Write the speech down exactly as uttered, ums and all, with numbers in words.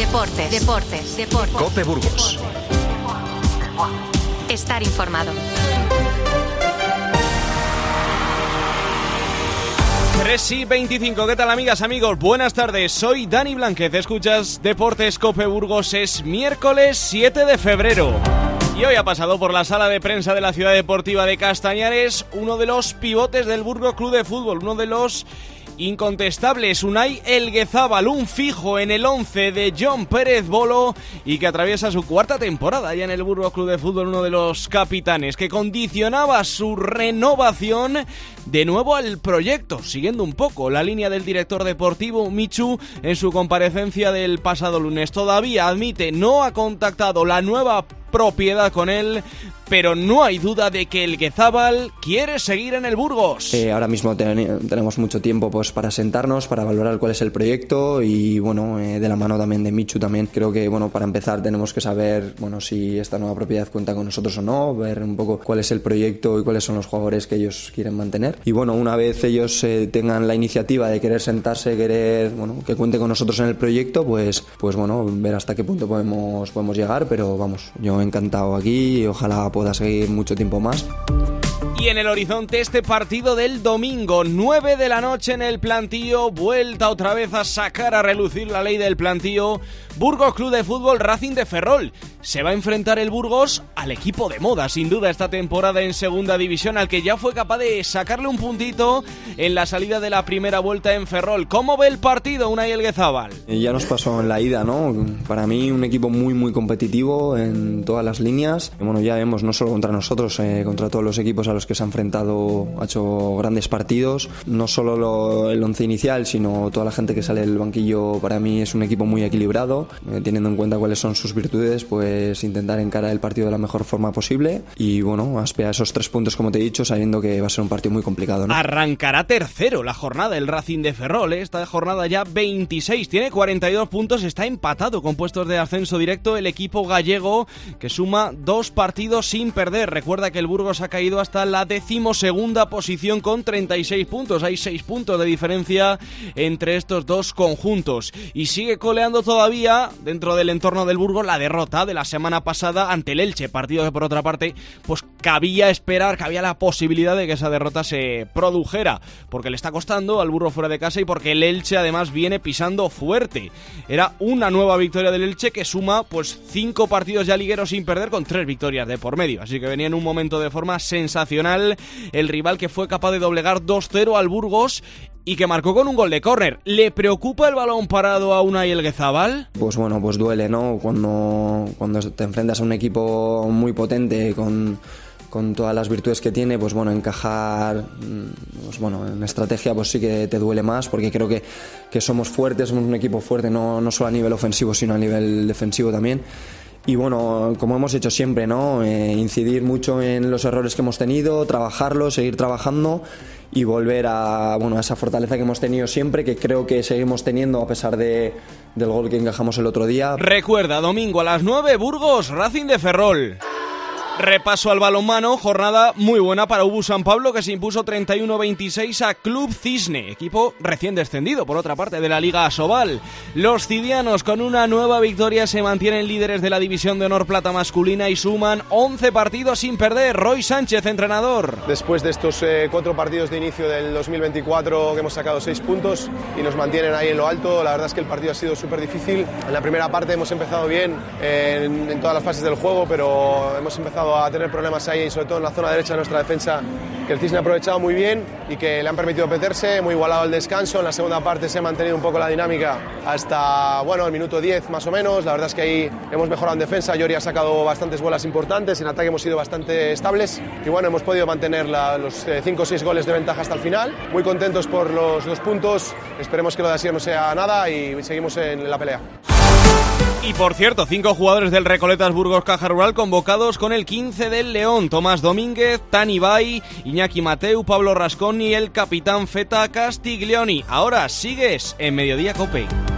Deportes, deportes, deportes. COPE Burgos. Estar informado. tres y veinticinco, ¿qué tal amigas, amigos? Buenas tardes, soy Dani Blánquez, escuchas Deportes COPE Burgos, es miércoles siete de febrero. Y hoy ha pasado por la sala de prensa de la Ciudad Deportiva de Castañares uno de los pivotes del Burgos Club de Fútbol, uno de los incontestables, Unai Elguezábal, un fijo en el once de Jon Pérez Bolo y que atraviesa su cuarta temporada ya en el Burgos Club de Fútbol, uno de los capitanes que condicionaba su renovación de nuevo al proyecto, siguiendo un poco la línea del director deportivo Michu en su comparecencia del pasado lunes. Todavía admite no ha contactado la nueva propiedad con él, pero no hay duda de que Elguezábal quiere seguir en el Burgos. Eh, ahora mismo ten- tenemos mucho tiempo pues para sentarnos, para valorar cuál es el proyecto y bueno, eh, de la mano también de Michu también. Creo que bueno, para empezar tenemos que saber bueno si esta nueva propiedad cuenta con nosotros o no, ver un poco cuál es el proyecto y cuáles son los jugadores que ellos quieren mantener. Y bueno, una vez ellos eh, tengan la iniciativa de querer sentarse, querer bueno, que cuente con nosotros en el proyecto, pues pues bueno, ver hasta qué punto podemos podemos llegar, pero vamos, yo encantado aquí y ojalá pueda seguir mucho tiempo más. Y en el horizonte este partido del domingo, nueve de la noche en el Plantío, vuelta otra vez a sacar a relucir la ley del Plantío, Burgos Club de Fútbol Racing de Ferrol. Se va a enfrentar el Burgos al equipo de moda, sin duda, esta temporada en segunda división, al que ya fue capaz de sacarle un puntito en la salida de la primera vuelta en Ferrol. ¿Cómo ve el partido, Unai Elguezábal? Ya nos pasó en la ida, ¿no? Para mí un equipo muy muy competitivo en todas las líneas. Y bueno, ya vemos, no solo contra nosotros, eh, contra todos los equipos a los que se ha enfrentado, ha hecho grandes partidos. No solo lo, el once inicial, sino toda la gente que sale del banquillo. Para mí es un equipo muy equilibrado, eh, teniendo en cuenta cuáles son sus virtudes, pues intentar encarar el partido de la mejor forma posible y bueno, aspirar a esos tres puntos como te he dicho, sabiendo que va a ser un partido muy complicado, ¿no? Arrancará tercero la jornada el Racing de Ferrol, ¿eh? Esta jornada ya veintiséis, tiene cuarenta y dos puntos, está empatado con puestos de ascenso directo el equipo gallego que suma dos partidos sin perder. Recuerda que el Burgos ha caído hasta la decimosegunda posición con treinta y seis puntos, hay seis puntos de diferencia entre estos dos conjuntos y sigue coleando todavía dentro del entorno del Burgos la derrota de la semana pasada ante el Elche, partido que por otra parte pues cabía esperar, cabía la posibilidad de que esa derrota se produjera, porque le está costando al Burgos fuera de casa y porque el Elche además viene pisando fuerte. Era una nueva victoria del Elche que suma pues cinco partidos ya ligueros sin perder con tres victorias de por medio, así que venía en un momento de forma sensacional el rival que fue capaz de doblegar dos cero al Burgos y que marcó con un gol de córner. ¿Le preocupa el balón parado a Unai Elguezábal? Pues bueno, pues duele, ¿no? Cuando, cuando te enfrentas a un equipo muy potente con, con todas las virtudes que tiene, pues bueno, encajar pues bueno, en estrategia pues sí que te duele más, porque creo que, que somos fuertes, somos un equipo fuerte, no, no solo a nivel ofensivo, sino a nivel defensivo también. Y bueno, como hemos hecho siempre, ¿no? Eh, incidir mucho en los errores que hemos tenido, trabajarlos, seguir trabajando y volver a, bueno, a esa fortaleza que hemos tenido siempre, que creo que seguimos teniendo a pesar de, del gol que encajamos el otro día. Recuerda, domingo a las nueve, Burgos, Racing de Ferrol. Repaso al balonmano, jornada muy buena para U B U San Pablo que se impuso treinta y uno veintiséis a Club Cisne, equipo recién descendido por otra parte de la Liga Asobal. Los cidianos con una nueva victoria se mantienen líderes de la División de Honor Plata masculina y suman once partidos sin perder. Roy Sánchez, entrenador. Después de estos eh, cuatro partidos de inicio del dos mil veinticuatro que hemos sacado seis puntos y nos mantienen ahí en lo alto, la verdad es que el partido ha sido súper difícil. En la primera parte hemos empezado bien eh, en, en todas las fases del juego, pero hemos empezado a tener problemas ahí, sobre todo en la zona derecha de nuestra defensa, que el Cisne ha aprovechado muy bien y que le han permitido meterse, muy igualado el descanso. En la segunda parte se ha mantenido un poco la dinámica hasta bueno, el minuto diez más o menos. La verdad es que ahí hemos mejorado en defensa, Yori ha sacado bastantes bolas importantes, en ataque hemos sido bastante estables y bueno, hemos podido mantener la, los cinco o seis goles de ventaja hasta el final. Muy contentos por los dos puntos, esperemos que lo de Asier no sea nada y seguimos en la pelea. Y por cierto, cinco jugadores del Recoletas Burgos Caja Rural convocados con el quince del León: Tomás Domínguez, Tani Bay, Iñaki Mateu, Pablo Rascón y el capitán Feta Castiglioni. Ahora sigues en Mediodía Cope.